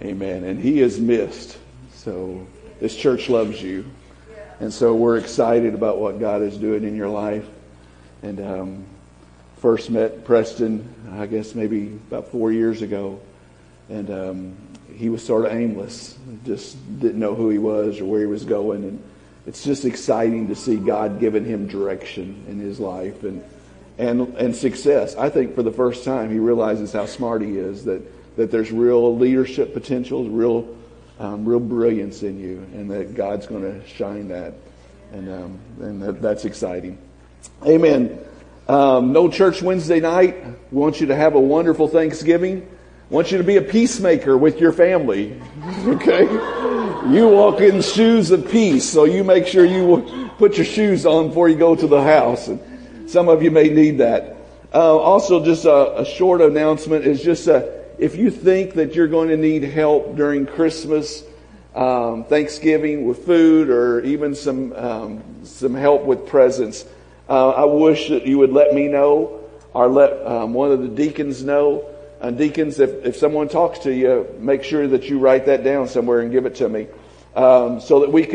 Amen. And he is missed. So this church loves you. And so we're excited about what God is doing in your life. And first met Preston, I guess maybe about 4 years ago. And he was sort of aimless. Just didn't know who he was or where he was going. And it's just exciting to see God giving him direction in his life and success. I think for the first time he realizes how smart he is, that there's real leadership potential, real brilliance in you, and that God's going to shine that. And that's exciting. Amen. No church Wednesday night. We want you to have a wonderful Thanksgiving. I want you to be a peacemaker with your family. Okay? You walk in shoes of peace, so you make sure you put your shoes on before you go to the house. And some of you may need that. Also, just a short announcement is just if you think that you're going to need help during Christmas, Thanksgiving with food, or even some help with presents, I wish that you would let me know or let one of the deacons know. Deacons, if someone talks to you, make sure that you write that down somewhere and give it to me, so that we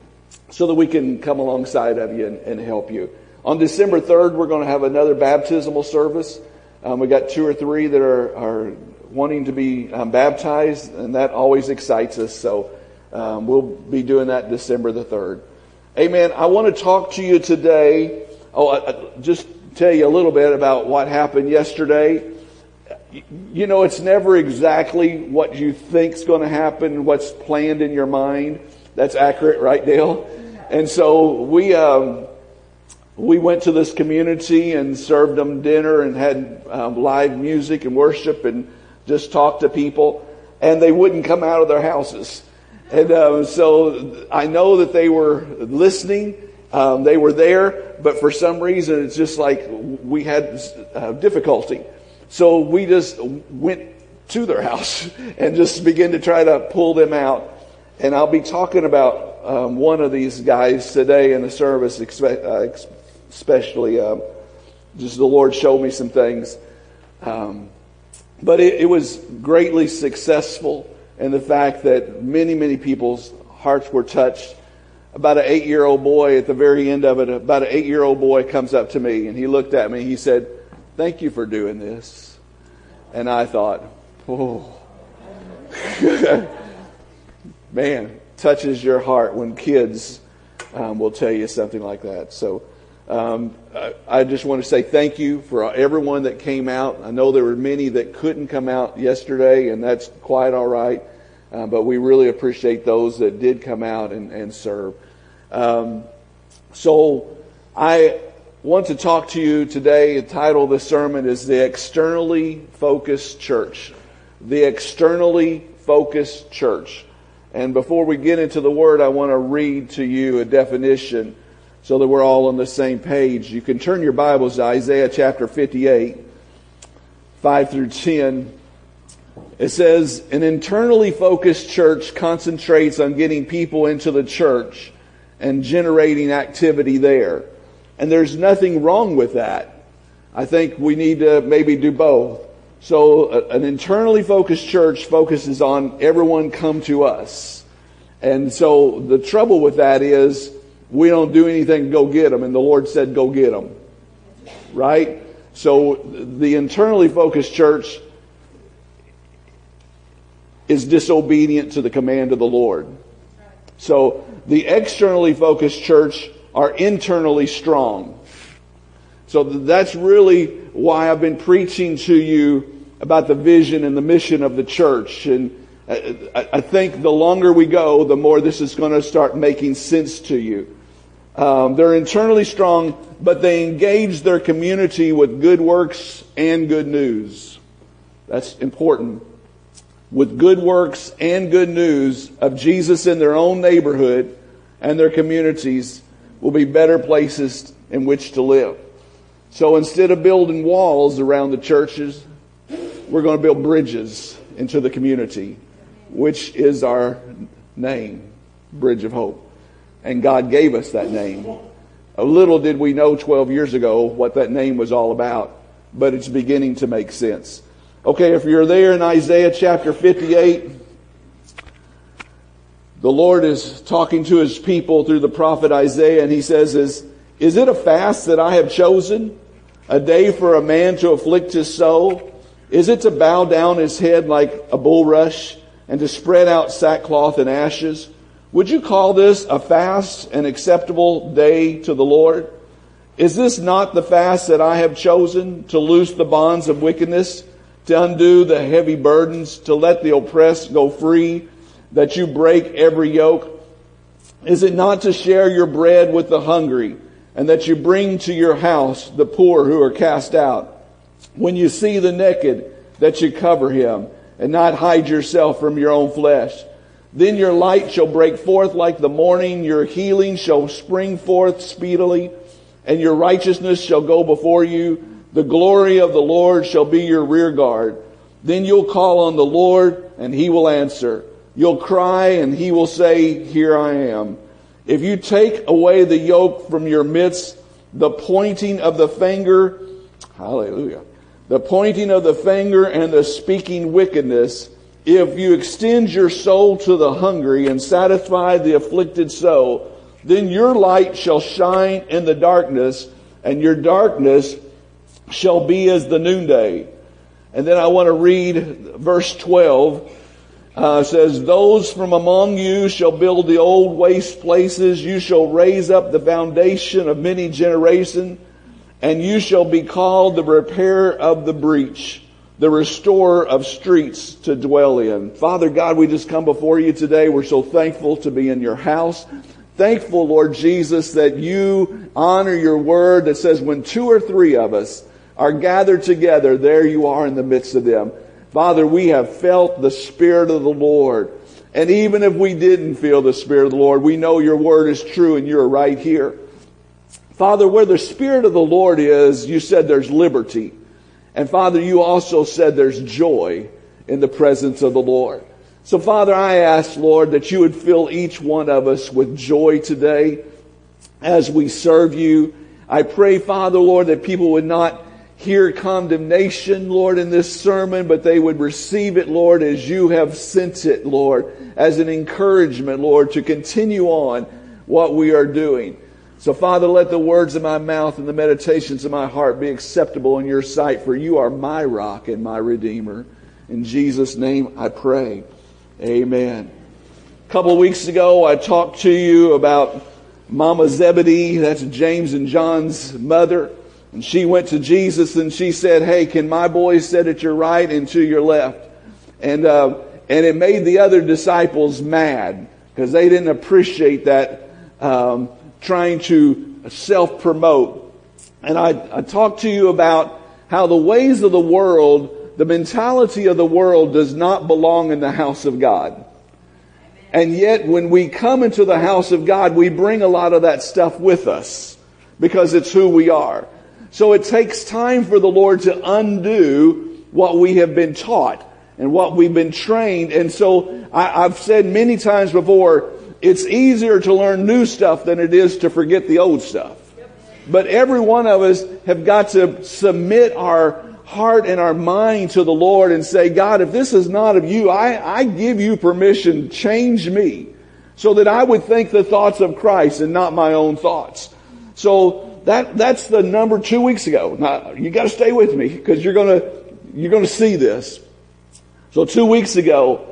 can come alongside of you and help you. On December 3rd, we're going to have another baptismal service. We got 2 or 3 that are wanting to be baptized, and that always excites us. So we'll be doing that December the 3rd. Amen. I want to talk to you today. Just tell you a little bit about what happened yesterday. You know, it's never exactly what you think's going to happen, what's planned in your mind. That's accurate, right, Dale? And so we went to this community and served them dinner and had live music and worship and just talked to people, and they wouldn't come out of their houses. And so I know that they were listening. They were there, but for some reason it's just like we had difficulty. So we just went to their house and just began to try to pull them out. And I'll be talking about one of these guys today in the service, especially just the Lord showed me some things. But it was greatly successful in the fact that many people's hearts were touched. About an 8-year-old boy, at the very end of it, about an 8-year-old boy comes up to me and he looked at me. He said, "Thank you for doing this." And I thought, oh, man, touches your heart when kids will tell you something like that. So I just want to say thank you for everyone that came out. I know there were many that couldn't come out yesterday, and that's quite all right. But we really appreciate those that did come out and serve. So I want to talk to you today. The title of the sermon is The Externally Focused Church. The Externally Focused Church. And before we get into the word, I want to read to you a definition so that we're all on the same page. You can turn your Bibles to Isaiah chapter 58, 5 through 10. It says, an internally focused church concentrates on getting people into the church and generating activity there. And there's nothing wrong with that. I think we need to maybe do both. So an internally focused church focuses on everyone come to us. And so the trouble with that is we don't do anything to go get them. And the Lord said, go get them. Right? So the internally focused church is disobedient to the command of the Lord. So the externally focused church are internally strong. So that's really why I've been preaching to you about the vision and the mission of the church. And I think the longer we go, the more this is going to start making sense to you. They're internally strong, but they engage their community with good works and good news. That's important. With good works and good news of Jesus in their own neighborhood and their communities will be better places in which to live. So instead of building walls around the churches, we're going to build bridges into the community, which is our name, Bridge of Hope. And God gave us that name. A little did we know 12 years ago what that name was all about, but it's beginning to make sense. Okay, if you're there in Isaiah chapter 58, The Lord is talking to his people through the prophet Isaiah, and he says, Is it a fast that I have chosen? A day for a man to afflict his soul? Is it to bow down his head like a bulrush and to spread out sackcloth and ashes? Would you call this a fast, an acceptable day to the Lord? Is this not the fast that I have chosen, to loose the bonds of wickedness, to undo the heavy burdens, to let the oppressed go free, that you break every yoke? Is it not to share your bread with the hungry, and that you bring to your house the poor who are cast out? When you see the naked, that you cover him, and not hide yourself from your own flesh. Then your light shall break forth like the morning, your healing shall spring forth speedily, and your righteousness shall go before you. The glory of the Lord shall be your rear guard. Then you'll call on the Lord, and he will answer. You'll cry, and he will say, Here I am. If you take away the yoke from your midst, the pointing of the finger, hallelujah, the pointing of the finger and the speaking wickedness, if you extend your soul to the hungry and satisfy the afflicted soul, then your light shall shine in the darkness, and your darkness shall be as the noonday. And then I want to read verse 12. Says, Those from among you shall build the old waste places. You shall raise up the foundation of many generations, and you shall be called the repairer of the breach, the restorer of streets to dwell in. Father God, we just come before you today. We're so thankful to be in your house. Thankful, Lord Jesus, that you honor your word that says when 2 or 3 of us are gathered together, there you are in the midst of them. Father, we have felt the Spirit of the Lord. And even if we didn't feel the Spirit of the Lord, we know your word is true and you're right here. Father, where the Spirit of the Lord is, you said there's liberty. And Father, you also said there's joy in the presence of the Lord. So Father, I ask, Lord, that you would fill each one of us with joy today as we serve you. I pray, Father, Lord, that people would not hear condemnation, Lord, in this sermon, but they would receive it, Lord, as you have sent it, Lord, as an encouragement, Lord, to continue on what we are doing. So, Father, let the words of my mouth and the meditations of my heart be acceptable in your sight, for you are my rock and my redeemer. In Jesus' name I pray. Amen. A couple of weeks ago, I talked to you about Mama Zebedee. That's James and John's mother. And she went to Jesus and she said, Hey, can my boys sit at your right and to your left? And it made the other disciples mad because they didn't appreciate that trying to self-promote. And I talked to you about how the ways of the world, the mentality of the world does not belong in the house of God. And yet when we come into the house of God, we bring a lot of that stuff with us because it's who we are. So it takes time for the Lord to undo what we have been taught and what we've been trained. And so I've said many times before, it's easier to learn new stuff than it is to forget the old stuff. But every one of us have got to submit our heart and our mind to the Lord and say, God, if this is not of you, I give you permission, change me so that I would think the thoughts of Christ and not my own thoughts. So that's the number 2 weeks ago. Now, you got to stay with me because you're going to see this. So 2 weeks ago,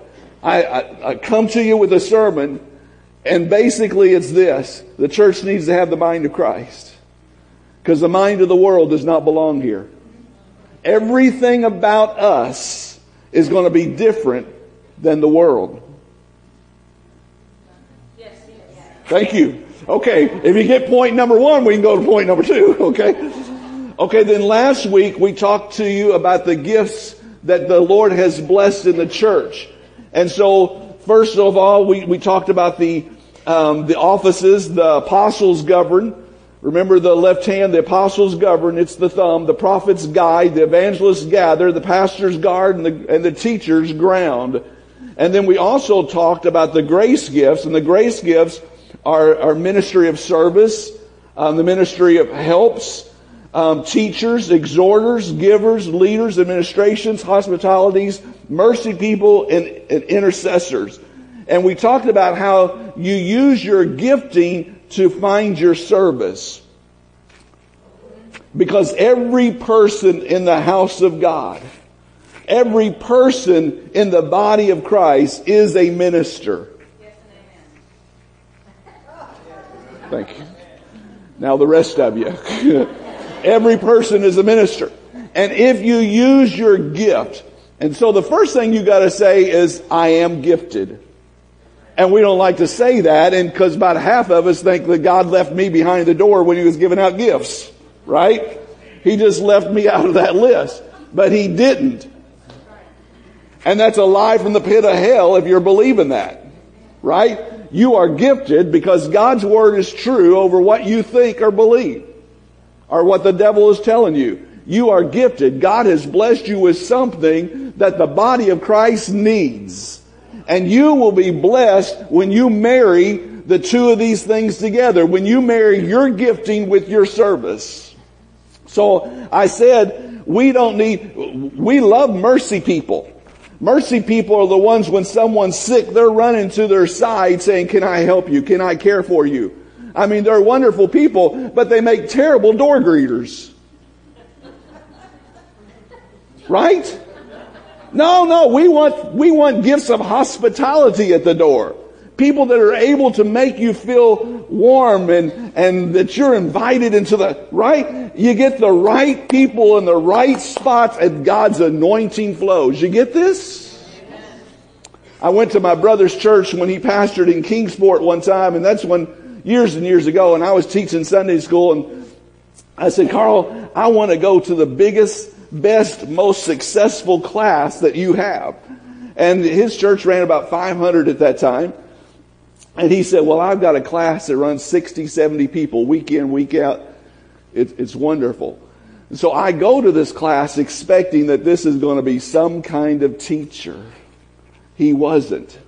I come to you with a sermon, and basically it's this: the church needs to have the mind of Christ, because the mind of the world does not belong here. Everything about us is going to be different than the world. Yes. Thank you. Okay, if you get point number 1, we can go to point number 2, okay? Okay, then last week we talked to you about the gifts that the Lord has blessed in the church. And so, first of all, we talked about the offices. The apostles govern. Remember, the left hand, the apostles govern, it's the thumb. The prophets guide, the evangelists gather, the pastors guard, and the teachers ground. And then we also talked about the grace gifts, and the grace gifts our ministry of service, the ministry of helps, teachers, exhorters, givers, leaders, administrations, hospitalities, mercy people, and intercessors. And we talked about how you use your gifting to find your service. Because every person in the house of God, every person in the body of Christ is a minister. Thank you. Now the rest of you. Every person is a minister. And if you use your gift, and so the first thing you got to say is, I am gifted. And we don't like to say that, and because about half of us think that God left me behind the door when He was giving out gifts. Right? He just left me out of that list. But He didn't. And that's a lie from the pit of hell if you're believing that. Right? You are gifted because God's word is true over what you think or believe. Or what the devil is telling you. You are gifted. God has blessed you with something that the body of Christ needs. And you will be blessed when you marry the two of these things together. When you marry your gifting with your service. So I said, we love mercy people. Mercy people are the ones when someone's sick, they're running to their side saying, can I help you? Can I care for you? I mean, they're wonderful people, but they make terrible door greeters. Right? No, we want gifts of hospitality at the door. People that are able to make you feel warm and that you're invited into the, right? You get the right people in the right spots and God's anointing flows. You get this? I went to my brother's church when he pastored in Kingsport one time, and that's when, years and years ago, and I was teaching Sunday school, and I said, Carl, I want to go to the biggest, best, most successful class that you have. And his church ran about 500 at that time. And he said, well, I've got a class that runs 60, 70 people week in, week out. It's wonderful. And so I go to this class expecting that this is going to be some kind of teacher. He wasn't.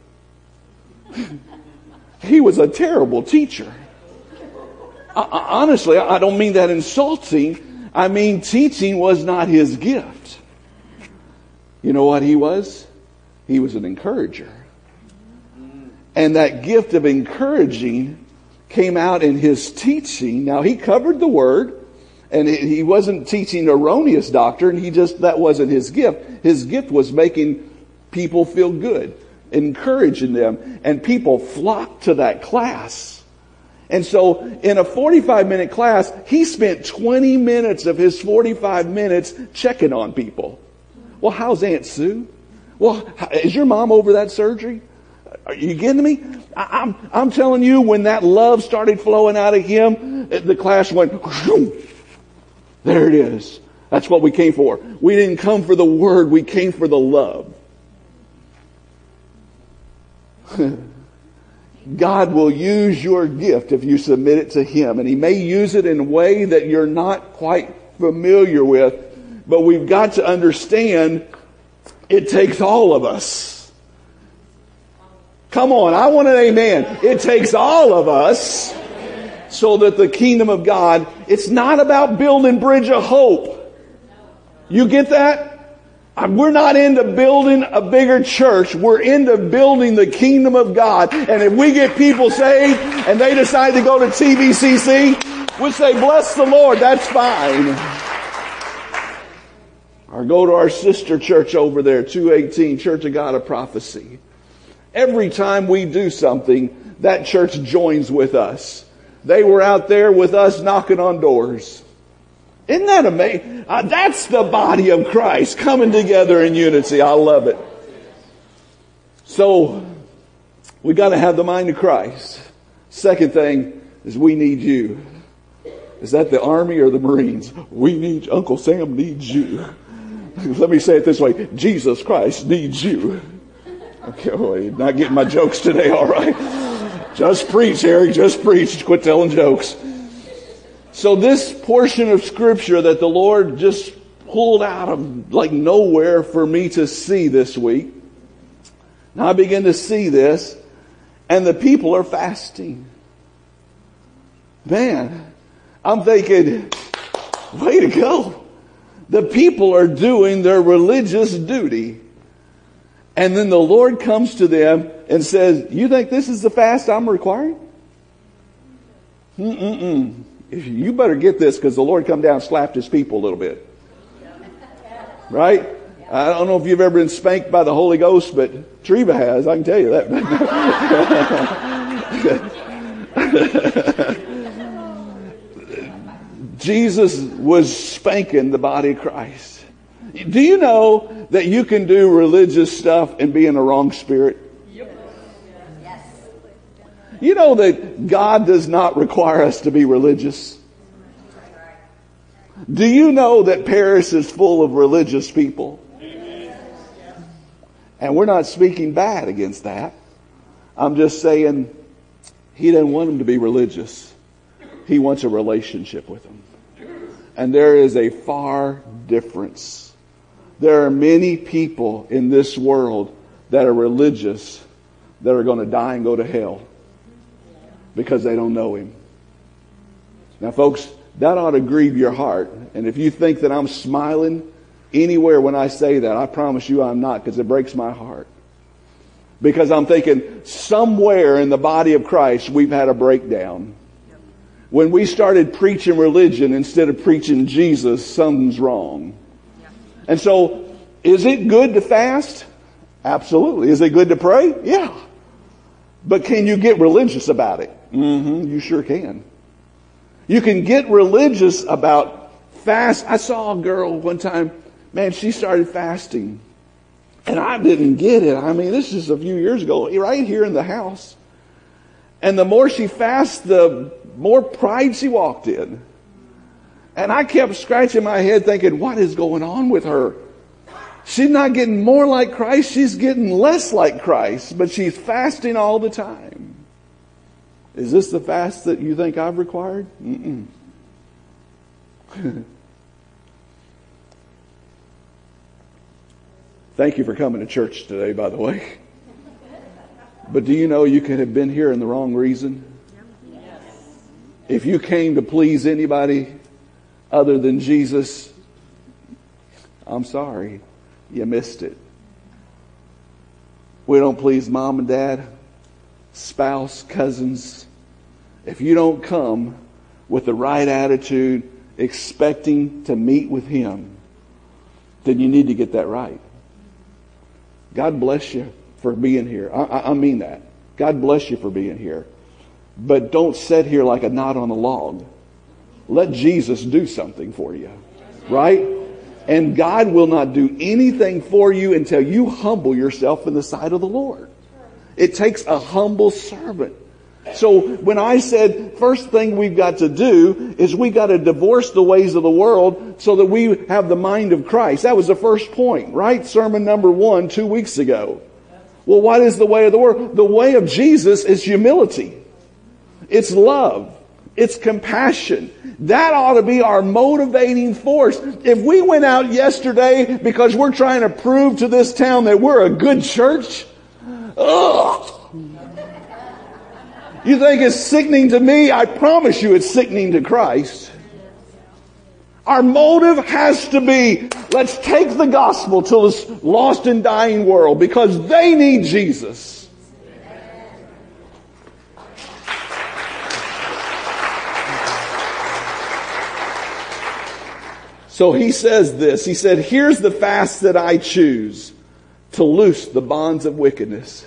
He was a terrible teacher. Honestly, I don't mean that insulting. I mean, teaching was not his gift. You know what he was? He was an encourager. And that gift of encouraging came out in his teaching. Now, he covered the word, and he wasn't teaching erroneous doctrine. That wasn't his gift. His gift was making people feel good, encouraging them, and people flocked to that class. And so, in a 45-minute class, he spent 20 minutes of his 45 minutes checking on people. Well, how's Aunt Sue? Well, is your mom over that surgery? Are you getting me? I'm telling you, when that love started flowing out of him, the class went, there it is. That's what we came for. We didn't come for the word, we came for the love. God will use your gift if you submit it to Him. And He may use it in a way that you're not quite familiar with. But we've got to understand it takes all of us. Come on, I want an amen. It takes all of us so that the kingdom of God, it's not about building Bridge of Hope. You get that? We're not into building a bigger church. We're into building the kingdom of God. And if we get people saved and they decide to go to TVCC, we'll say, bless the Lord, that's fine. Or go to our sister church over there, 218, Church of God of Prophecy. Every time we do something, that church joins with us. They were out there with us knocking on doors. Isn't that amazing? That's the body of Christ coming together in unity. I love it. So, we got to have the mind of Christ. Second thing is we need you. Is that the Army or the Marines? We need, Uncle Sam needs you. Let me say it this way. Jesus Christ needs you. Okay, well, you're not getting my jokes today, all right? Just preach, Eric, just preach. Quit telling jokes. So this portion of Scripture that the Lord just pulled out of like nowhere for me to see this week. Now I begin to see this, and the people are fasting. Man, I'm thinking, way to go. The people are doing their religious duty. And then the Lord comes to them and says, you think this is the fast I'm requiring? You better get this, because the Lord come down and slapped his people a little bit. Right? I don't know if you've ever been spanked by the Holy Ghost, but Treva has. I can tell you that. Jesus was spanking the body of Christ. Do you know that you can do religious stuff and be in the wrong spirit? Yes. You know that God does not require us to be religious? Do you know that Paris is full of religious people? And we're not speaking bad against that. I'm just saying he doesn't want them to be religious. He wants a relationship with them. And there is a far difference. There are many people in this world that are religious that are going to die and go to hell because they don't know him. Now, folks, that ought to grieve your heart. And if you think that I'm smiling anywhere when I say that, I promise you I'm not, because it breaks my heart. Because I'm thinking somewhere in the body of Christ we've had a breakdown. When we started preaching religion instead of preaching Jesus, something's wrong. And so, is it good to fast? Absolutely. Is it good to pray? Yeah. But can you get religious about it? You sure can. You can get religious about fast. I saw a girl one time, man, she started fasting. And I didn't get it. I mean, this is a few years ago, right here in the house. And the more she fasted, the more pride she walked in. And I kept scratching my head thinking, what is going on with her? She's not getting more like Christ. She's getting less like Christ. But she's fasting all the time. Is this the fast that you think I've required? Thank you for coming to church today, by the way. But do you know you could have been here in the wrong reason? If you came to please anybody other than Jesus, I'm sorry, you missed it. We don't please mom and dad, spouse, cousins. If you don't come with the right attitude, expecting to meet with him, then you need to get that right. God bless you for being here. I mean that. God bless you for being here. But don't sit here like a knot on a log. Let Jesus do something for you. Right? And God will not do anything for you until you humble yourself in the sight of the Lord. It takes a humble servant. So when I said first thing we've got to do is we got to divorce the ways of the world so that we have the mind of Christ. That was the first point, right? Sermon number 1 2 weeks ago. Well, what is the way of the world? The way of Jesus is humility. It's love. It's compassion. That ought to be our motivating force. If we went out yesterday because we're trying to prove to this town that we're a good church, ugh. You think it's sickening to me? I promise you it's sickening to Christ. Our motive has to be, let's take the gospel to this lost and dying world because they need Jesus. So he says this. He said, here's the fast that I choose, to loose the bonds of wickedness.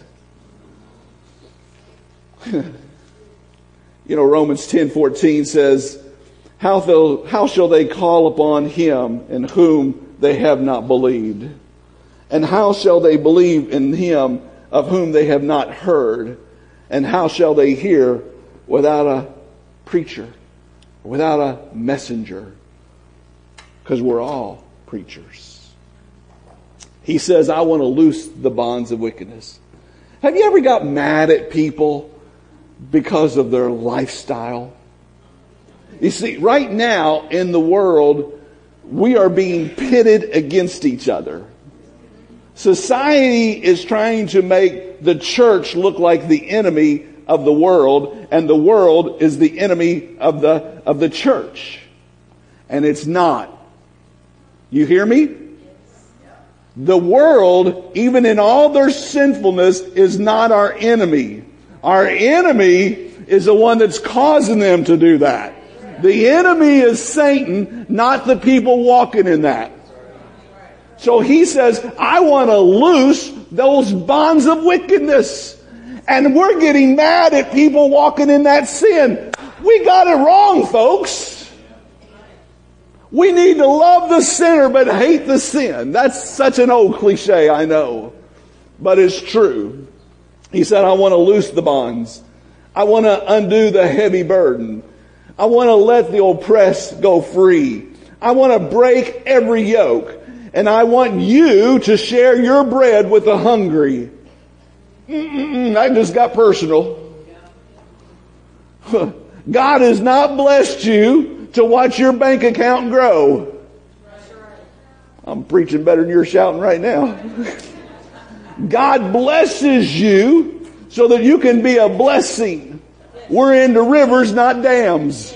You know, Romans 10:14 says, how shall they call upon him in whom they have not believed? And how shall they believe in him of whom they have not heard? And how shall they hear without a preacher, without a messenger? Because we're all preachers. He says, I want to loose the bonds of wickedness. Have you ever got mad at people because of their lifestyle? You see, right now in the world, we are being pitted against each other. Society is trying to make the church look like the enemy of the world, and the world is the enemy of the church. And it's not. You hear me? The world, even in all their sinfulness, is not our enemy. Our enemy is the one that's causing them to do that. The enemy is Satan, not the people walking in that. So he says, I want to loose those bonds of wickedness. And we're getting mad at people walking in that sin. We got it wrong, folks. We need to love the sinner but hate the sin. That's such an old cliche, I know. But it's true. He said, I want to loose the bonds. I want to undo the heavy burden. I want to let the oppressed go free. I want to break every yoke. And I want you to share your bread with the hungry. That just got personal. God has not blessed you to watch your bank account grow. I'm preaching better than you're shouting right now. God blesses you so that you can be a blessing. We're into rivers, not dams.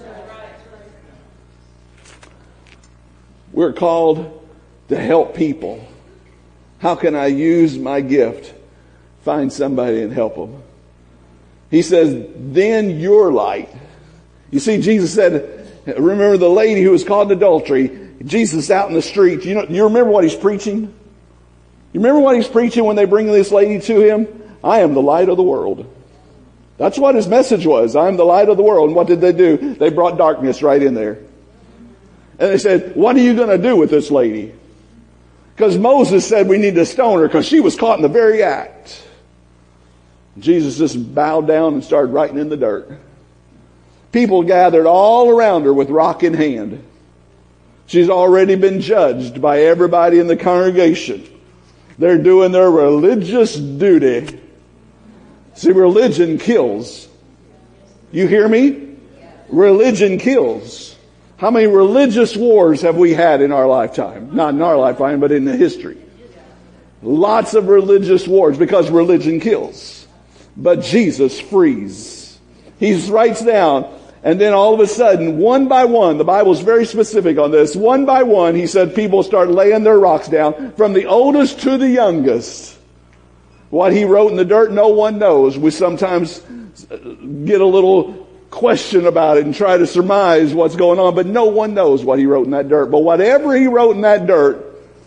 We're called to help people. How can I use my gift? Find somebody and help them. He says, then your light. You see, Jesus said, remember the lady who was caught in adultery? Jesus out in the street. You remember what he's preaching? You remember what he's preaching when they bring this lady to him? I am the light of the world. That's what his message was. I am the light of the world. And what did they do? They brought darkness right in there. And they said, what are you going to do with this lady? Because Moses said we need to stone her because she was caught in the very act. Jesus just bowed down and started writing in the dirt. People gathered all around her with rock in hand. She's already been judged by everybody in the congregation. They're doing their religious duty. See, religion kills. You hear me? Religion kills. How many religious wars have we had in our lifetime? Not in our lifetime, but in the history. Lots of religious wars because religion kills. But Jesus frees. He writes down, and then all of a sudden, one by one, the Bible's very specific on this, one by one, he said people start laying their rocks down, from the oldest to the youngest. What he wrote in the dirt, no one knows. We sometimes get a little question about it and try to surmise what's going on, but no one knows what he wrote in that dirt. But whatever he wrote in that dirt,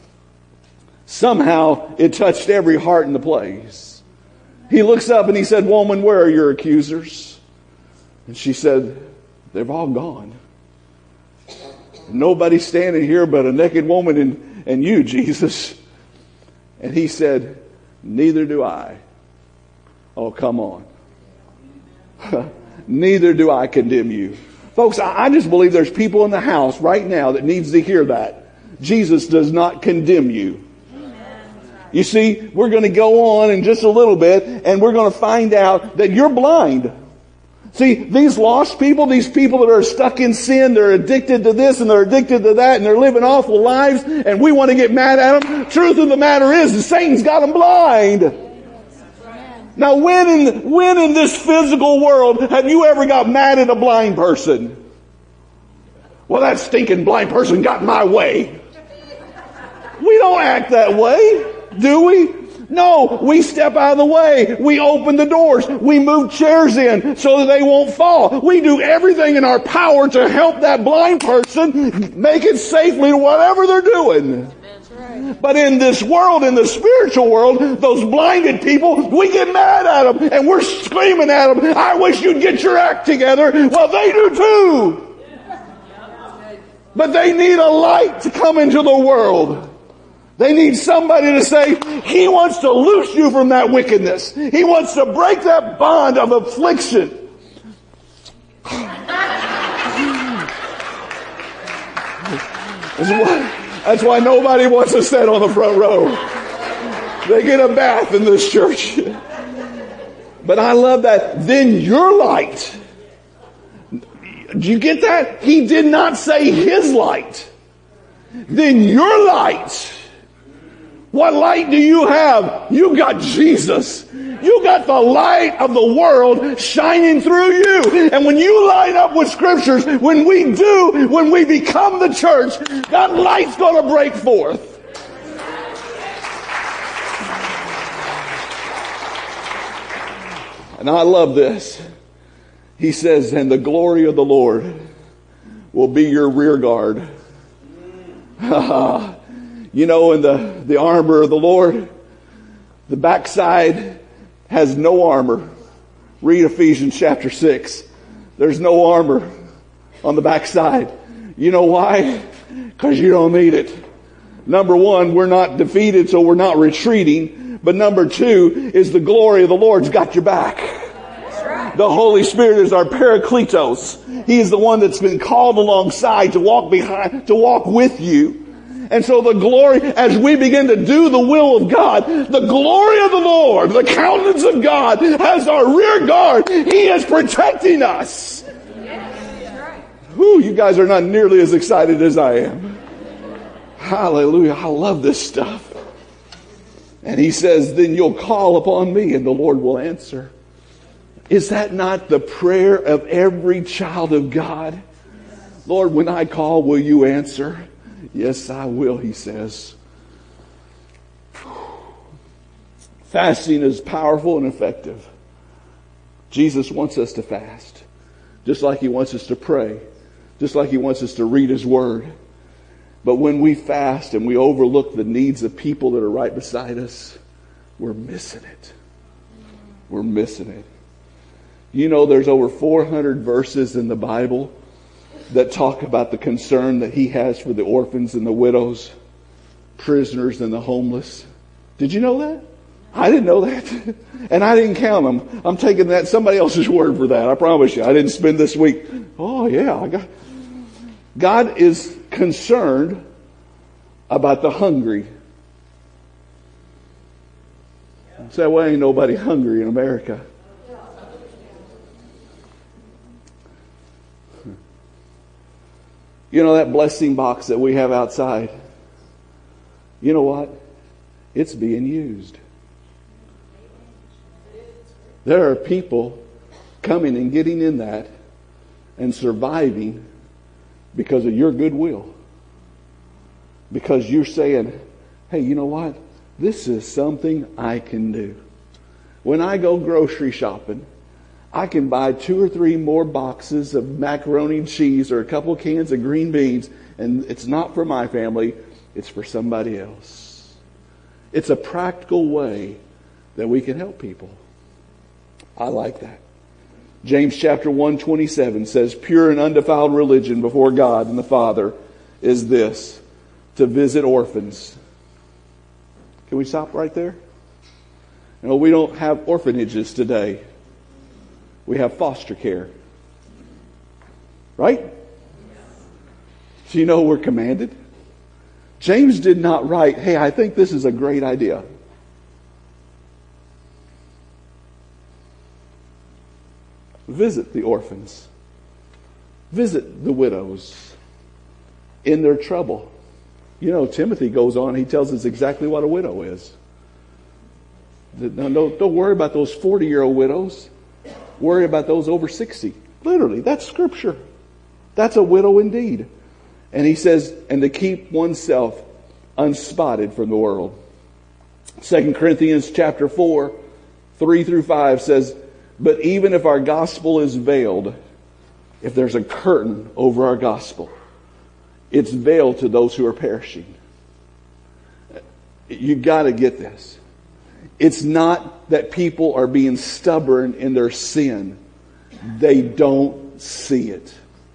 somehow it touched every heart in the place. He looks up and he said, woman, where are your accusers? And she said, they've all gone. Nobody's standing here but a naked woman and you, Jesus. And he said, neither do I. Oh, come on. Neither do I condemn you. Folks, I just believe there's people in the house right now that needs to hear that. Jesus does not condemn you. You see, we're going to go on in just a little bit and we're going to find out that you're blind. See, these lost people, these people that are stuck in sin, they're addicted to this and they're addicted to that and they're living awful lives and we want to get mad at them. Truth of the matter is Satan's got them blind. Now when in this physical world have you ever got mad at a blind person? Well, that stinking blind person got in my way. We don't act that way. Do we? No, we step out of the way. We open the doors. We move chairs in so that they won't fall. We do everything in our power to help that blind person make it safely to whatever they're doing. That's right. But in this world, in the spiritual world, those blinded people, we get mad at them and we're screaming at them, I wish you'd get your act together. Well, they do too. But they need a light to come into the world. They need somebody to say, he wants to loose you from that wickedness. He wants to break that bond of affliction. That's why nobody wants to sit on the front row. They get a bath in this church. But I love that. Then your light. Do you get that? He did not say his light. Then your light. What light do you have? You got Jesus. You got the light of the world shining through you. And when you line up with scriptures, when we become the church, that light's going to break forth. And I love this. He says, and the glory of the Lord will be your rear guard. You know, in the armor of the Lord, the backside has no armor. Read Ephesians chapter 6. There's no armor on the backside. You know why? Because you don't need it. Number one, we're not defeated, so we're not retreating. But number two is the glory of the Lord's got your back. The Holy Spirit is our Parakletos. He is the one that's been called alongside to walk behind, to walk with you. And so the glory, as we begin to do the will of God, the glory of the Lord, the countenance of God has our rear guard. He is protecting us. Whew, you guys are not nearly as excited as I am. Hallelujah. I love this stuff. And he says, then you'll call upon me and the Lord will answer. Is that not the prayer of every child of God? Lord, when I call, will you answer? Yes, I will, he says. Fasting is powerful and effective. Jesus wants us to fast, just like he wants us to pray, just like he wants us to read his word. But when we fast and we overlook the needs of people that are right beside us, we're missing it. We're missing it. You know, there's over 400 verses in the Bible that talk about the concern that he has for the orphans and the widows, prisoners and the homeless. Did you know that? I didn't know that. And I didn't count them. I'm taking that somebody else's word for that. I promise you. I didn't spend this week. Oh yeah. God is concerned about the hungry. Say, well, ain't nobody hungry in America. You know that blessing box that we have outside? You know what? It's being used. There are people coming and getting in that and surviving because of your goodwill. Because you're saying, hey, you know what? This is something I can do. When I go grocery shopping, I can buy 2 or 3 more boxes of macaroni and cheese or a couple of cans of green beans, and it's not for my family, it's for somebody else. It's a practical way that we can help people. I like that. James chapter 1:27 says, pure and undefiled religion before God and the Father is this, to visit orphans. Can we stop right there? You know, we don't have orphanages today. We have foster care. Right? So you know we're commanded. James did not write, hey, I think this is a great idea. Visit the orphans. Visit the widows in their trouble. You know, Timothy goes on, he tells us exactly what a widow is. Don't worry about those 40-year-old widows. Worry about those over 60. Literally, that's scripture. That's a widow indeed. And he says, and to keep oneself unspotted from the world. 2 Corinthians chapter 4, 3-5 says, but even if our gospel is veiled, if there's a curtain over our gospel, it's veiled to those who are perishing. You got to get this. It's not that people are being stubborn in their sin. They don't see it.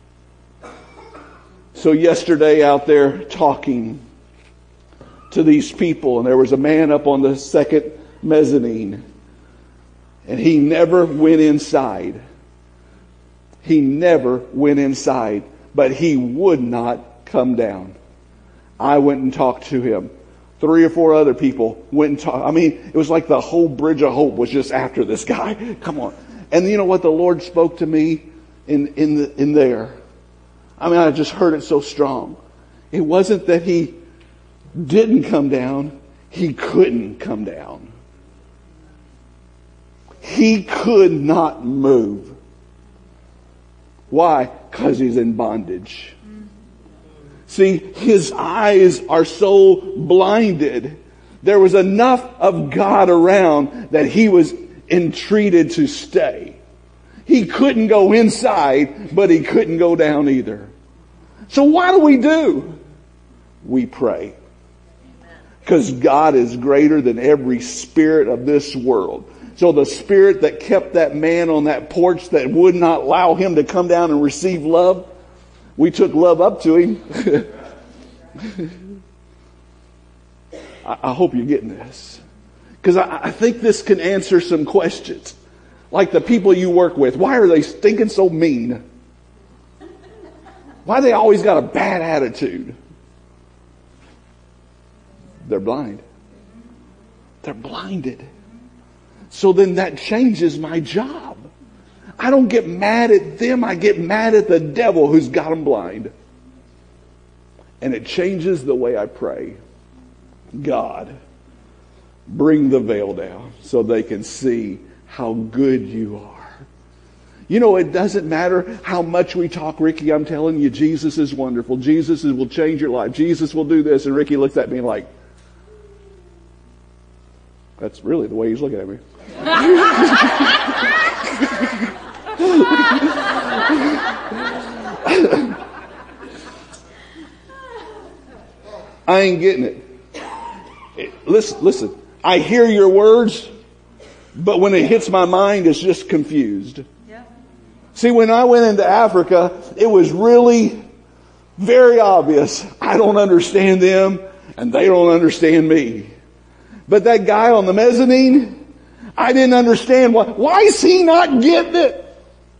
So yesterday out there talking to these people, and there was a man up on the second mezzanine, and he never went inside. He never went inside, but he would not come down. I went and talked to him. 3 or 4 other people went and talked. I mean, it was like the whole Bridge of Hope was just after this guy. Come on. And you know what the Lord spoke to me in there? I mean, I just heard it so strong. It wasn't that he didn't come down. He couldn't come down. He could not move. Why? Because he's in bondage. See, his eyes are so blinded. There was enough of God around that he was entreated to stay. He couldn't go inside, but he couldn't go down either. So what do? We pray. Because God is greater than every spirit of this world. So the spirit that kept that man on that porch that would not allow him to come down and receive love, we took love up to him. I hope you're getting this. Because I think this can answer some questions. Like the people you work with. Why are they stinking so mean? Why they always got a bad attitude? They're blind. They're blinded. So then that changes my job. I don't get mad at them. I get mad at the devil who's got them blind. And it changes the way I pray. God, bring the veil down so they can see how good you are. You know, it doesn't matter how much we talk, Ricky, I'm telling you, Jesus is wonderful. Jesus will change your life. Jesus will do this. And Ricky looks at me like, that's really the way he's looking at me. I ain't getting it. Listen. I hear your words, but when it hits my mind, it's just confused. Yeah. See, when I went into Africa, it was really very obvious. I don't understand them, and they don't understand me. But that guy on the mezzanine, I didn't understand why is he not getting it?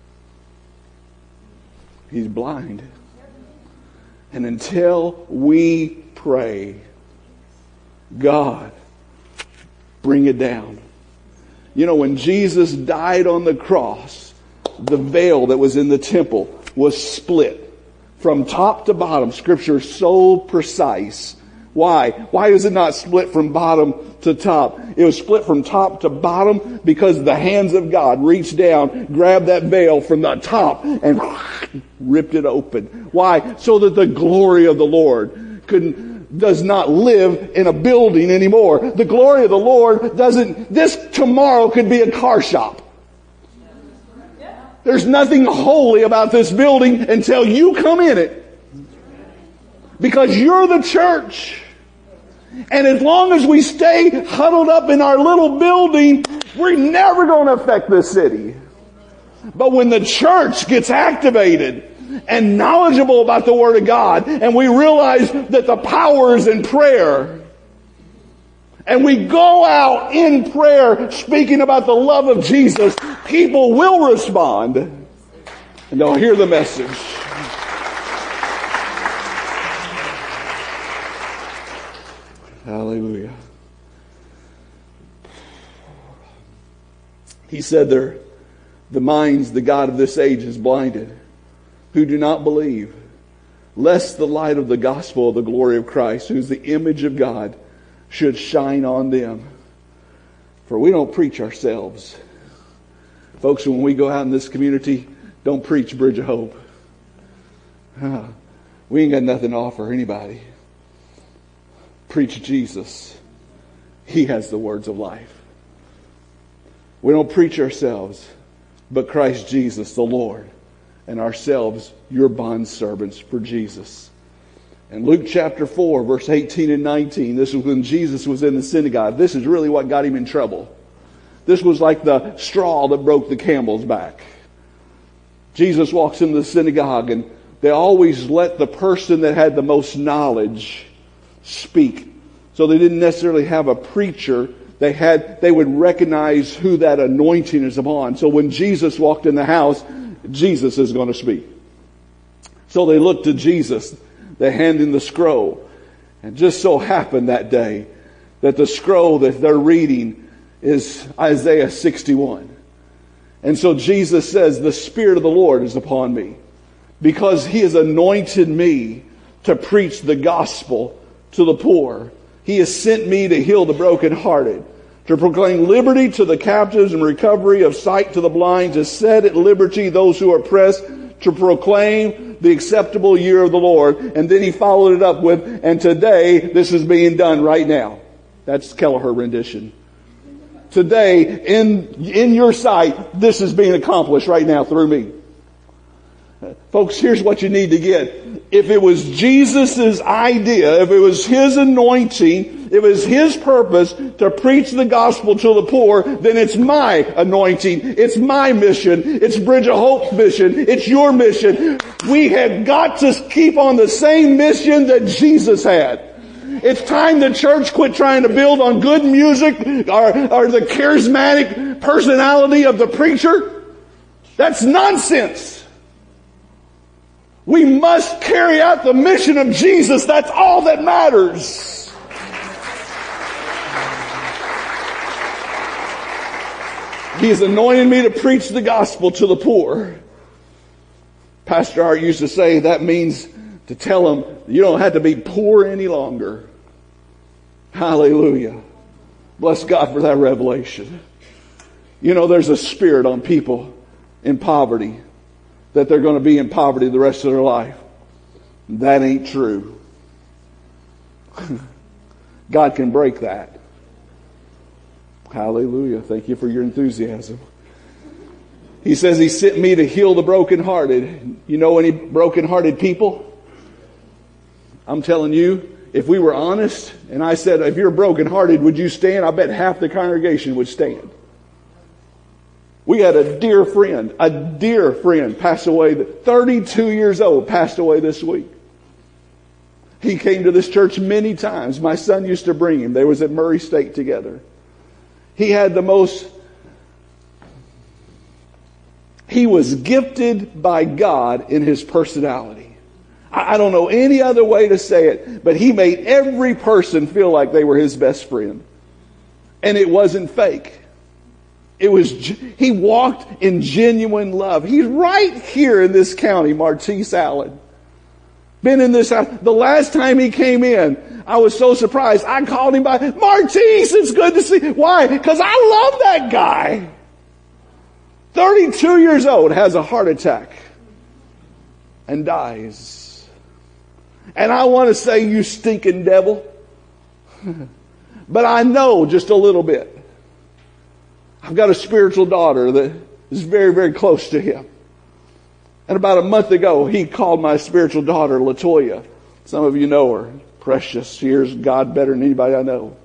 He's blind. And until we pray, God, bring it down. You know, when Jesus died on the cross, the veil that was in the temple was split from top to bottom. Scripture is so precise. Why? Why is it not split from bottom to top? It was split from top to bottom because the hands of God reached down, grabbed that veil from the top, and ripped it open. Why? So that the glory of the Lord does not live in a building anymore. The glory of the Lord this tomorrow could be a car shop. There's nothing holy about this building until you come in it. Because you're the church. And as long as we stay huddled up in our little building, we're never going to affect this city. But when the church gets activated and knowledgeable about the Word of God, and we realize that the power is in prayer, and we go out in prayer speaking about the love of Jesus, people will respond and they'll hear the message. Hallelujah. He said the minds, the God of this age is blinded, who do not believe, lest the light of the gospel of the glory of Christ, who is the image of God, should shine on them. For we don't preach ourselves. Folks, when we go out in this community, don't preach Bridge of Hope. We ain't got nothing to offer anybody. Preach Jesus. He has the words of life. We don't preach ourselves, but Christ Jesus, the Lord, and ourselves, your bondservants for Jesus. In Luke chapter 4, verse 18 and 19, this was when Jesus was in the synagogue. This is really what got him in trouble. This was like the straw that broke the camel's back. Jesus walks into the synagogue, and they always let the person that had the most knowledge speak. So they didn't necessarily have a preacher. They would recognize who that anointing is upon. So when Jesus walked in the house, Jesus is going to speak. So they looked to Jesus. They hand him the scroll. And just so happened that day that the scroll that they're reading is Isaiah 61. And so Jesus says, the Spirit of the Lord is upon me, because He has anointed me to preach the gospel to the poor. He has sent me to heal the brokenhearted, to proclaim liberty to the captives and recovery of sight to the blind, to set at liberty those who are oppressed, to proclaim the acceptable year of the Lord. And then He followed it up with, and today this is being done right now. That's Kelleher rendition. today in your sight, this is being accomplished right now through me. Folks, here's what you need to get. If it was Jesus' idea, if it was His anointing, if it was His purpose to preach the gospel to the poor, then it's my anointing. It's my mission. It's Bridge of Hope's mission. It's your mission. We have got to keep on the same mission that Jesus had. It's time the church quit trying to build on good music or the charismatic personality of the preacher. That's nonsense. We must carry out the mission of Jesus. That's all that matters. He has anointed me to preach the gospel to the poor. Pastor Art used to say that means to tell them you don't have to be poor any longer. Hallelujah. Bless God for that revelation. You know, there's a spirit on people in poverty that they're going to be in poverty the rest of their life. That ain't true. God can break that. Hallelujah. Thank you for your enthusiasm. He says He sent me to heal the brokenhearted. You know any brokenhearted people? I'm telling you, if we were honest and I said, if you're brokenhearted, would you stand? I bet half the congregation would stand. We had a dear friend pass away, 32 years old, passed away this week. He came to this church many times. My son used to bring him. They was at Murray State together. He was gifted by God in his personality. I don't know any other way to say it, but he made every person feel like they were his best friend. And it wasn't fake. He walked in genuine love. He's right here in this county, Martise Allen. Been in this house. The last time he came in, I was so surprised. I called him by, Martise, it's good to see you. Why? Because I love that guy. 32 years old, has a heart attack and dies. And I want to say, you stinking devil. But I know just a little bit. I've got a spiritual daughter that is very, very close to him. And about a month ago, he called my spiritual daughter, Latoya. Some of you know her. Precious. She hears God better than anybody I know.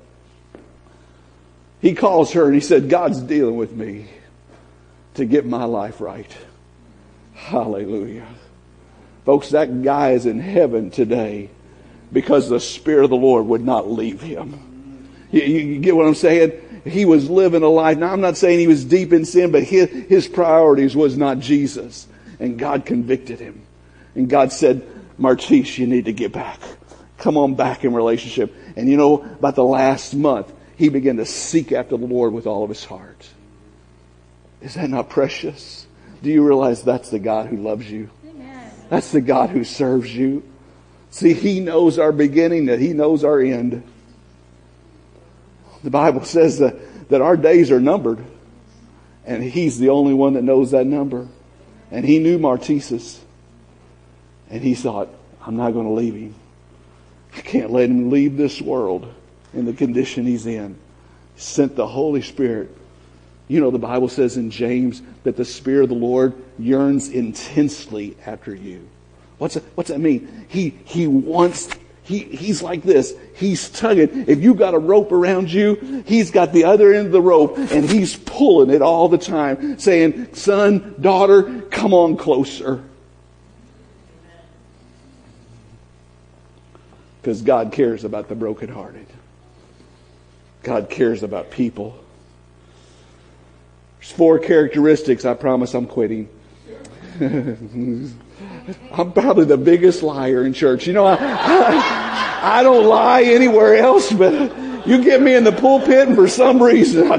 He calls her and he said, God's dealing with me to get my life right. Hallelujah. Folks, that guy is in heaven today because the Spirit of the Lord would not leave him. You get what I'm saying? He was living a life. Now, I'm not saying he was deep in sin, but his priorities was not Jesus. And God convicted him. And God said, Martise, you need to get back. Come on back in relationship. And you know, about the last month, he began to seek after the Lord with all of his heart. Is that not precious? Do you realize that's the God who loves you? Amen. That's the God who serves you. See, He knows our beginning, that He knows our end. The Bible says that our days are numbered. And He's the only one that knows that number. And He knew Martise's. And He thought, I'm not going to leave him. I can't let him leave this world in the condition he's in. He sent the Holy Spirit. You know, the Bible says in James that the Spirit of the Lord yearns intensely after you. What's that mean? He's like this. He's tugging. If you've got a rope around you, He's got the other end of the rope and He's pulling it all the time, saying, son, daughter, come on closer. Because God cares about the brokenhearted. God cares about people. There's 4 characteristics. I promise I'm quitting. I'm probably the biggest liar in church. You know, I don't lie anywhere else, but you get me in the pulpit and for some reason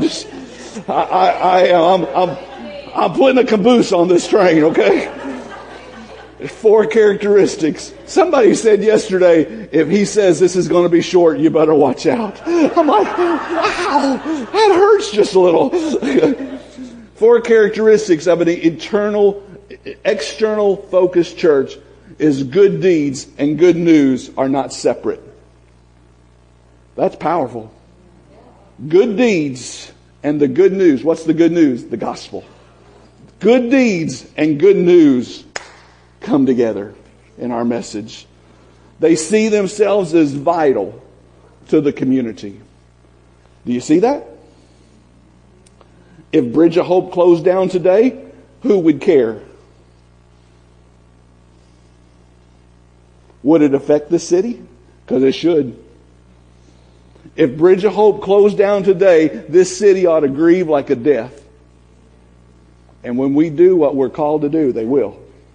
I'm putting a caboose on this train, okay? There's 4 characteristics. Somebody said yesterday, if he says this is going to be short, you better watch out. I'm like, wow, that hurts just a little. 4 characteristics of an external focused church is good deeds and good news are not separate. That's powerful. Good deeds And the good news, what's the good news? The gospel. Good deeds and good news come together in our message. They see themselves as vital to the community. Do you see that? If Bridge of Hope closed down today, who would care? Would it affect the city? Because it should. If Bridge of Hope closed down today, this city ought to grieve like a death. And when we do what we're called to do, they will.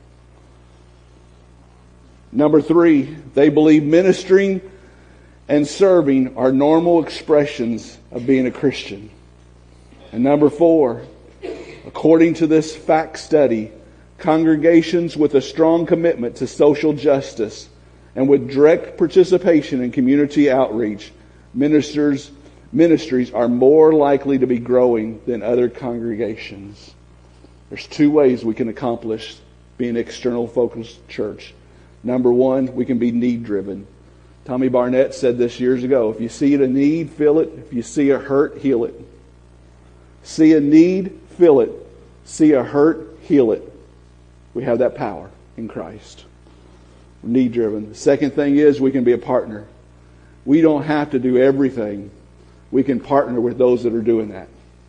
Number 3, they believe ministering and serving are normal expressions of being a Christian. And number 4, according to this fact study, congregations with a strong commitment to social justice and with direct participation in community outreach, ministries are more likely to be growing than other congregations. There's 2 ways we can accomplish being an external focused church. Number 1, we can be need driven. Tommy Barnett said this years ago, if you see a need, fill it. If you see a hurt, heal it. See a need, fill it. See a hurt, heal it. We have that power in Christ. We're need driven. The second thing is we can be a partner. We don't have to do everything. We can partner with those that are doing that.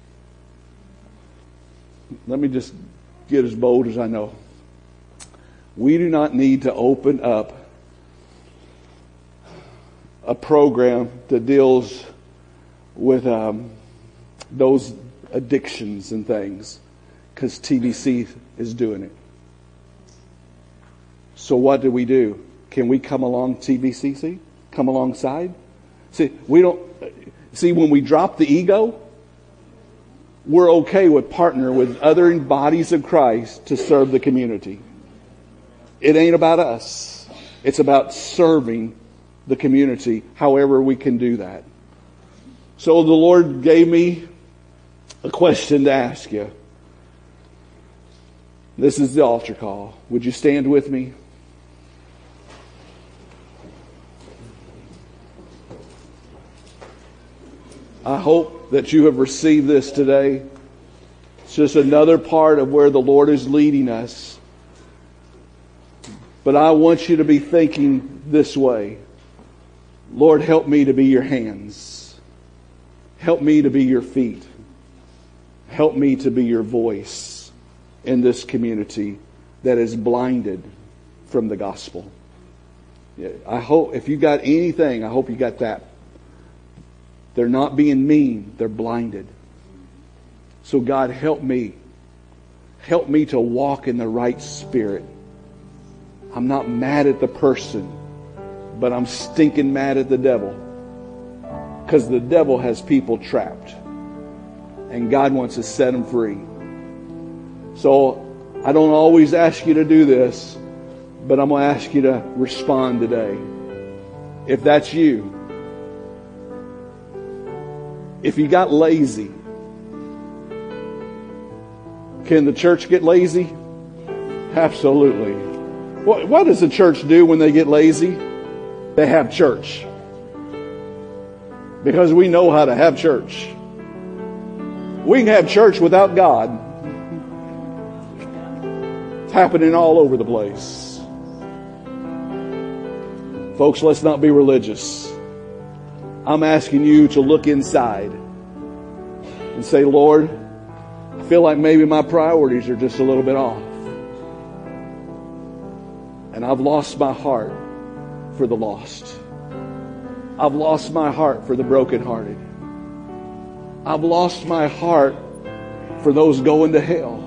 Let me just get as bold as I know. We do not need to open up a program that deals with those addictions and things because TBC is doing it. So what do? Can we come along TBCC? Come alongside? See, when we drop the ego, we're okay with partner with other bodies of Christ to serve the community. It ain't about us. It's about serving the community however we can do that. So the Lord gave me a question to ask you. This is the altar call. Would you stand with me? I hope that you have received this today. It's just another part of where the Lord is leading us. But I want you to be thinking this way. Lord, help me to be your hands. Help me to be your feet. Help me to be your voice in this community that is blinded from the gospel. I hope if you got anything, I hope you got that. They're not being mean. They're blinded. So God, help me. Help me to walk in the right spirit. I'm not mad at the person, but I'm stinking mad at the devil. Because the devil has people trapped. And God wants to set them free. So I don't always ask you to do this, but I'm going to ask you to respond today. If that's you, if you got lazy, can the church get lazy? Absolutely. What does the church do when they get lazy? They have church. Because we know how to have church. We can have church without God. It's happening all over the place. Folks, let's not be religious. I'm asking you to look inside and say, Lord, I feel like maybe my priorities are just a little bit off. And I've lost my heart for the lost. I've lost my heart for the brokenhearted. I've lost my heart for those going to hell.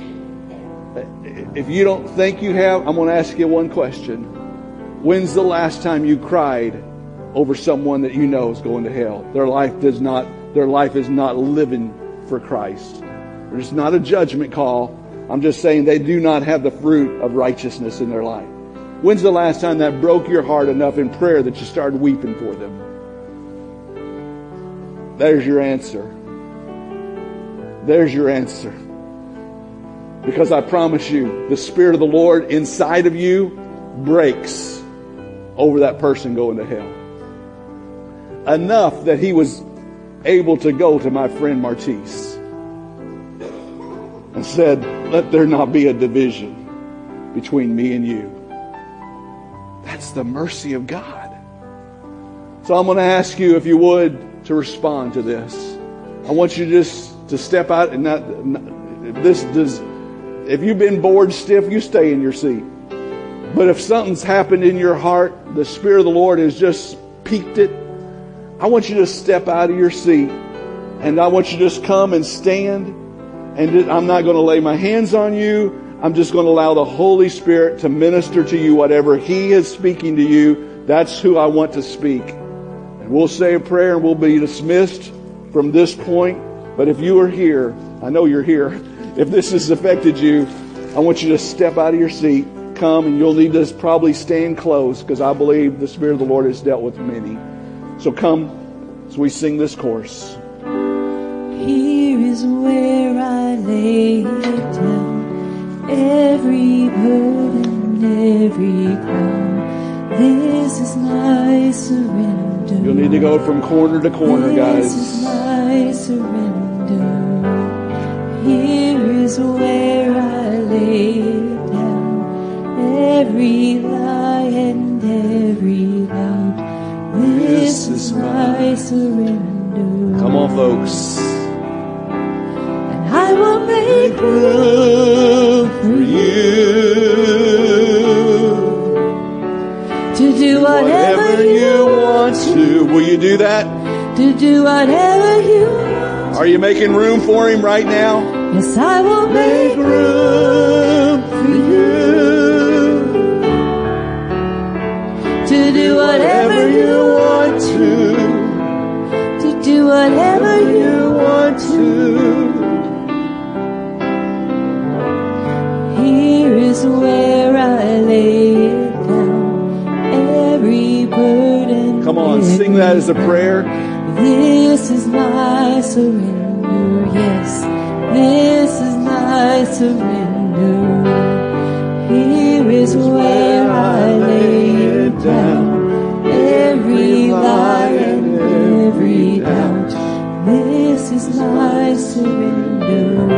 If you don't think you have, I'm going to ask you one question. When's the last time you cried over someone that you know is going to hell? Their life is not living for Christ. It's not a judgment call. I'm just saying they do not have the fruit of righteousness in their life. When's the last time that broke your heart enough in prayer that you started weeping for them? There's your answer. There's your answer. Because I promise you, the Spirit of the Lord inside of you breaks over that person going to hell. Enough that He was able to go to my friend Martise and said, let there not be a division between me and you. That's the mercy of God. So I'm going to ask you, if you would, to respond to this. I want you just to step out and if you've been bored stiff, you stay in your seat. But if something's happened in your heart, the Spirit of the Lord has just piqued it, I want you to step out of your seat and I want you to just come and stand. And I'm not going to lay my hands on you. I'm just going to allow the Holy Spirit to minister to you whatever He is speaking to you. That's who I want to speak. And we'll say a prayer and we'll be dismissed from this point. But if you are here, I know you're here. If this has affected you, I want you to step out of your seat, come, and you'll need to probably stand close because I believe the Spirit of the Lord has dealt with many. So come as we sing this chorus. Here is where I lay it down, every burden, every crown. This is my surrender. You'll need to go from corner to corner, guys. This is my surrender. Here is where I lay it down, every lie and every doubt. This is my surrender. Come on, folks. And I will make room for you to do whatever you want to. Will you do that? To do whatever you want. Are you making room for Him right now? Yes, I will make room for you to do whatever you want to do whatever you want to. Here is where I lay it down, every burden. Come on, sing that as a prayer. This is my surrender, yes. This is my surrender. Here is where I lay it down, every lie and every doubt. This is my surrender.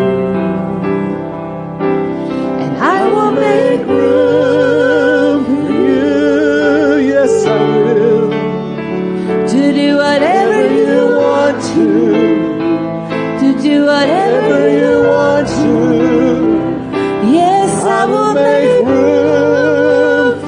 And I will make room for you. Yes, I will. To do whatever you want to do whatever you want to. Yes, I will make room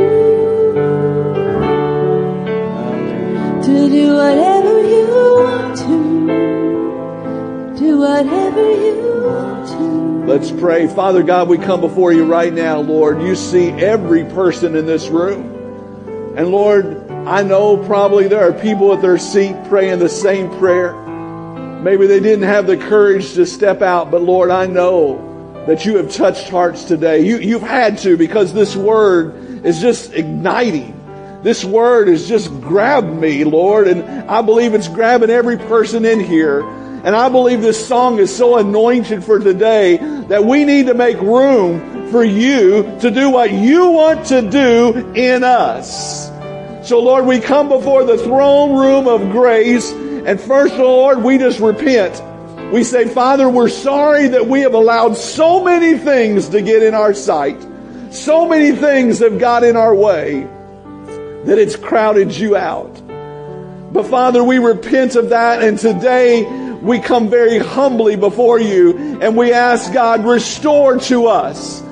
for you to do whatever you want to. Do whatever you want to. Let's pray. Father God, we come before you right now, Lord. You see every person in this room. And Lord, I know probably there are people at their seat praying the same prayer. Maybe they didn't have the courage to step out, but Lord, I know that you have touched hearts today. You've had to, because this word is just igniting. This word has just grabbed me, Lord, and I believe it's grabbing every person in here. And I believe this song is so anointed for today that we need to make room for you to do what you want to do in us. So Lord, we come before the throne room of grace. And first, Lord, we just repent. We say, Father, we're sorry that we have allowed so many things to get in our sight. So many things have got in our way that it's crowded you out. But Father, we repent of that. And today we come very humbly before you. And we ask, God, restore to us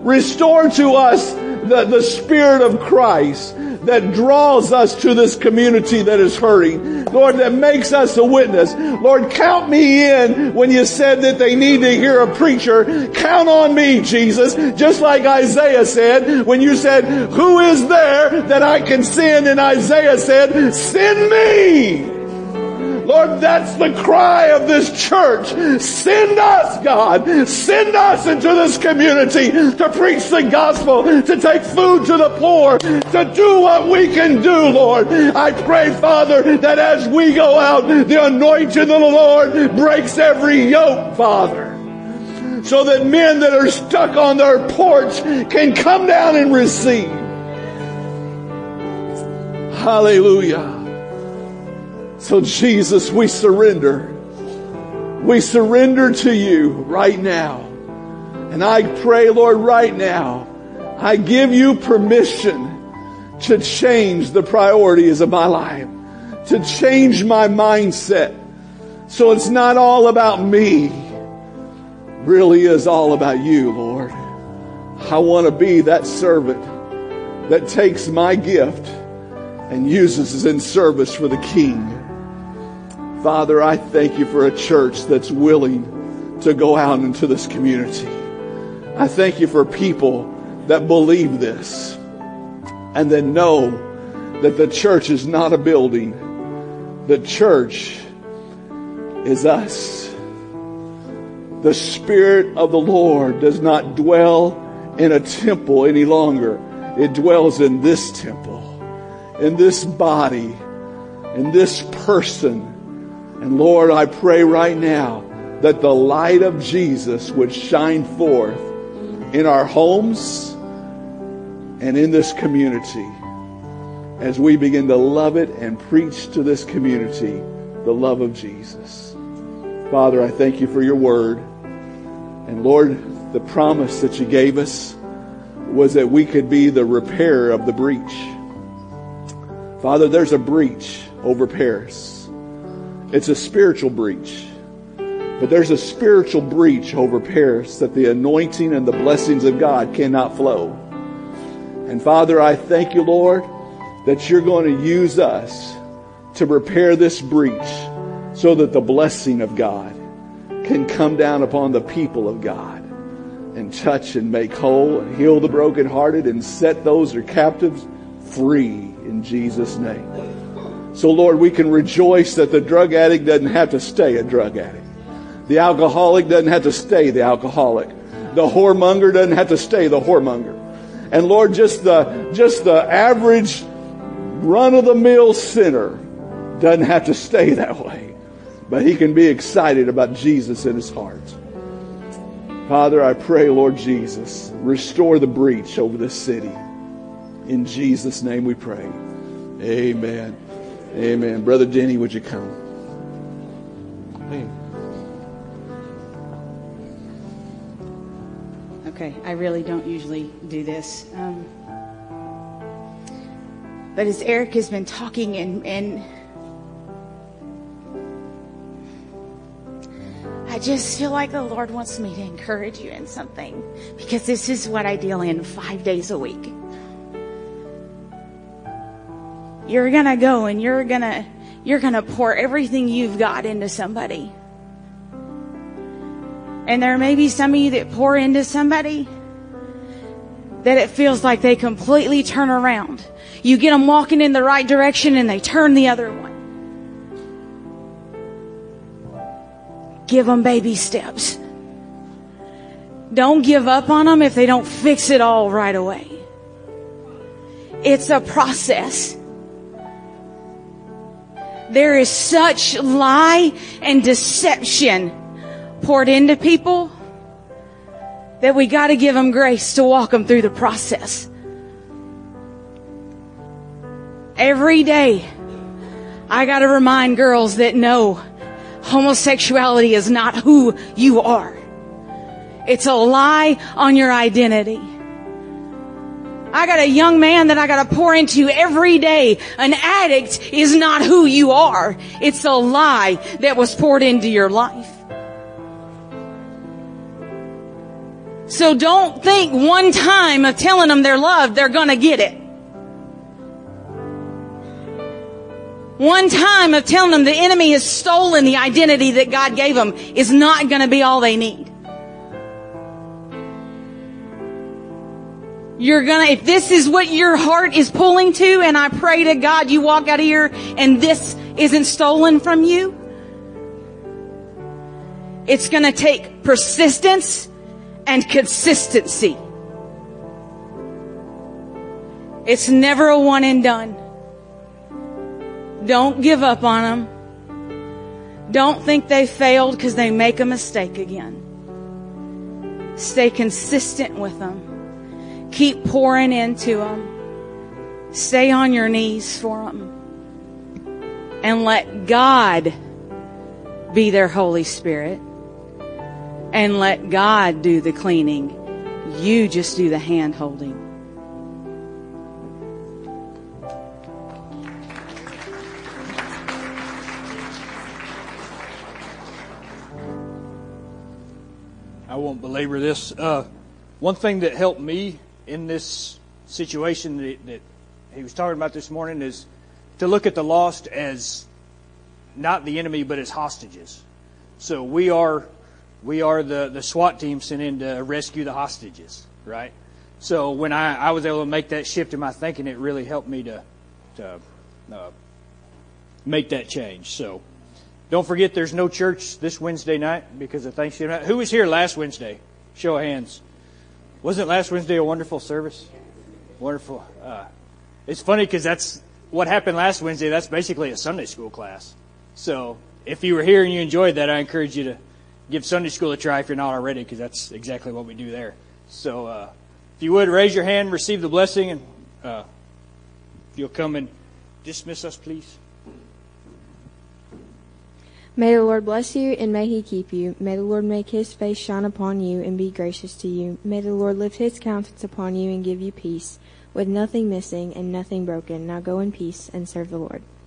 the Spirit of Christ that draws us to this community that is hurting. Lord, that makes us a witness. Lord, count me in when you said that they need to hear a preacher. Count on me, Jesus. Just like Isaiah said, when you said, who is there that I can send? And Isaiah said, send me. Lord, that's the cry of this church. Send us, God. Send us into this community to preach the gospel, to take food to the poor, to do what we can do, Lord. I pray, Father, that as we go out, the anointing of the Lord breaks every yoke, Father, so that men that are stuck on their porch can come down and receive. Hallelujah. So Jesus, we surrender. We surrender to you right now. And I pray, Lord, right now, I give you permission to change the priorities of my life, to change my mindset. So it's not all about me. It really is all about you, Lord. I want to be that servant that takes my gift and uses it in service for the King. Father, I thank you for a church that's willing to go out into this community. I thank you for people that believe this and that know that the church is not a building. The church is us. The Spirit of the Lord does not dwell in a temple any longer. It dwells in this temple, in this body, in this person. And Lord, I pray right now that the light of Jesus would shine forth in our homes and in this community as we begin to love it and preach to this community the love of Jesus. Father, I thank you for your word. And Lord, the promise that you gave us was that we could be the repairer of the breach. Father, there's a breach over Paris. It's a spiritual breach. But there's a spiritual breach over Paris that the anointing and the blessings of God cannot flow. And Father, I thank you, Lord, that you're going to use us to repair this breach so that the blessing of God can come down upon the people of God and touch and make whole and heal the brokenhearted and set those who are captives free in Jesus' name. So, Lord, we can rejoice that the drug addict doesn't have to stay a drug addict. The alcoholic doesn't have to stay the alcoholic. The whoremonger doesn't have to stay the whoremonger. And Lord, just the average run-of-the-mill sinner doesn't have to stay that way. But he can be excited about Jesus in his heart. Father, I pray, Lord Jesus, restore the breach over this city. In Jesus' name we pray. Amen. Amen. Brother Denny, would you come? Hey. Okay, I really don't usually do this. But as Eric has been talking and I just feel like the Lord wants me to encourage you in something, because this is what I deal in 5 days a week. You're going to go and you're going to pour everything you've got into somebody. And there may be some of you that pour into somebody that it feels like they completely turn around. You get them walking in the right direction and they turn the other one. Give them baby steps. Don't give up on them if they don't fix it all right away. It's a process. There is such lie and deception poured into people that we got to give them grace to walk them through the process. Every day, I got to remind girls that no, homosexuality is not who you are. It's a lie on your identity. I got a young man that I got to pour into every day. An addict is not who you are. It's a lie that was poured into your life. So don't think one time of telling them they're loved, they're going to get it. One time of telling them the enemy has stolen the identity that God gave them is not going to be all they need. If this is what your heart is pulling to, and I pray to God you walk out of here and this isn't stolen from you, it's going to take persistence and consistency. It's never a one and done. Don't give up on them. Don't think they failed because they make a mistake again. Stay consistent with them. Keep pouring into them. Stay on your knees for them. and let God be their Holy Spirit and let God do the cleaning. You just do the hand holding. I won't belabor this. One thing that helped me in this situation that he was talking about this morning is to look at the lost as not the enemy, but as hostages. So we are the SWAT team sent in to rescue the hostages, right? So when I was able to make that shift in my thinking, it really helped me to make that change. So don't forget, there's no church this Wednesday night because of Thanksgiving. Who was here last Wednesday? Show of hands. Wasn't last Wednesday a wonderful service? Wonderful. It's funny because that's what happened last Wednesday. That's basically a Sunday school class. So if you were here and you enjoyed that, I encourage you to give Sunday school a try if you're not already, because that's exactly what we do there. So if you would, raise your hand, receive the blessing, and if you'll come and dismiss us, please. May the Lord bless you, and may He keep you. May the Lord make His face shine upon you and be gracious to you. May the Lord lift His countenance upon you and give you peace, with nothing missing and nothing broken. Now go in peace and serve the Lord.